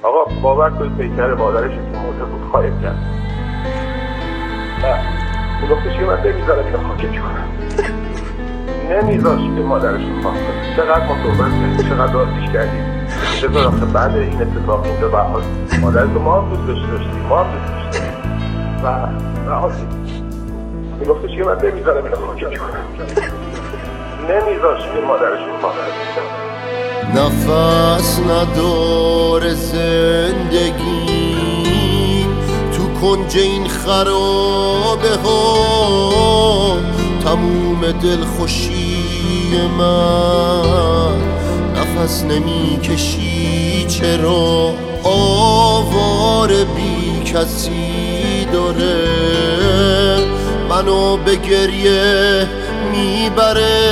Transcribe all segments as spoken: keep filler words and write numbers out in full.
آقا باور کنید پیکر مادرش که مرده بود خواهید کرد. نه میگفتش که من نمیذارم اینو خاکش کنم، نمیذاشت که مادرش رو خواهد کنید. چقدر ما صحبت کردیم، چقدر آتیش کردیم. چطور آخه بعد این اتفاق اینجا برحال مادرش رو ما هم دوست داشته داشتیم، ما هم دوست داشتیم و رهاسی میگفتش که من نمیذارم اینو خاکش کنم، نمیذاشت که مادرش رو خواهد کنید. نفس نداره زندگی تو کنج این خرابه ها، تموم دلخوشی من نفس نمی کشی چرا، آوار بی کسی داره منو به گریه میبره،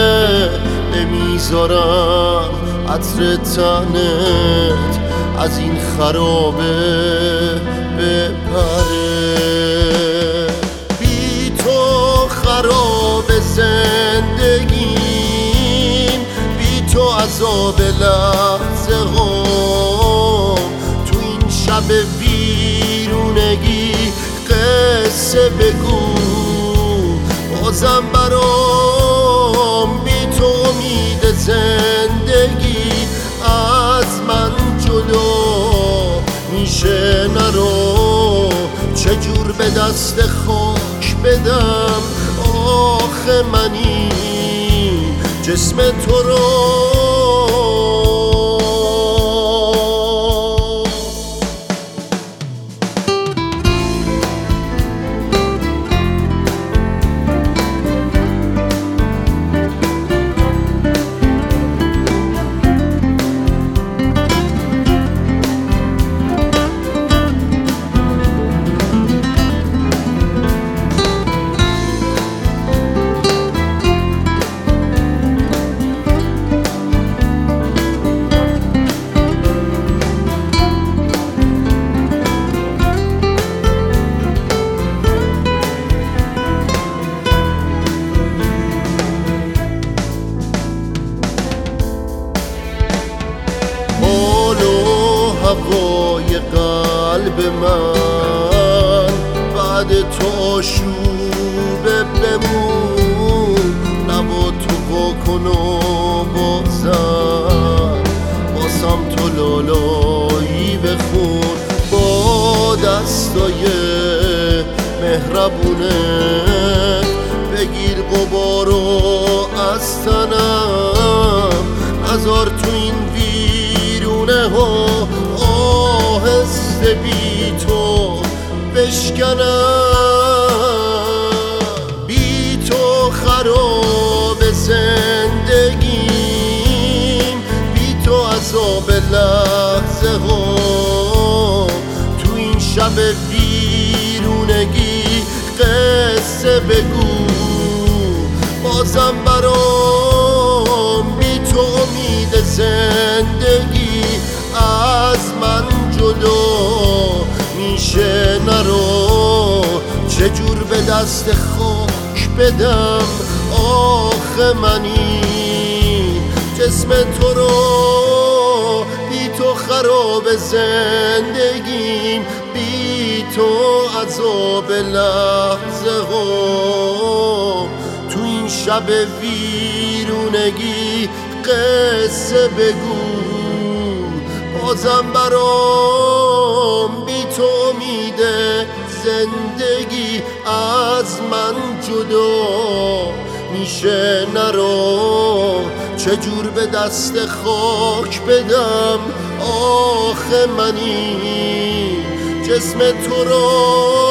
نمیذارم عطر تنت از این خرابه بپره. بی تو خراب زندگیم، بی تو عذاب لحظه ها، تو این شب ویرونگی قصه بگو بازم برام، بی تو امید زندگی از من جدا میشه نرو، چجور به دست خاک بدم آخه منی جسم تو رو. هوای قلب من بعد تو آشوبه بمون، نبا تو واکن و بازم باسم تو لالایی بخون، با دستای مهربونه بگیر غبارو از تنم، نذار تو این ویرونه ها آهسته بی تو بشکنم. بی تو خراب زندگیم، بی تو عذاب لحظه ها، تو این شب ویرونگی قصه بگو بازم برام، بی تو امید زندگی از من جدا میشه نرو، چجور به دست خاک بدم آخه منی جسم تو رو. بی تو خراب زندگیم، بی تو عذاب لحظه ها، تو این شب ویرونگی قصه بگو بازم برام، بی تو امید زندگی از من جدا میشه نرو، چجور به دست خاک بدم آخه منی جسم تو رو.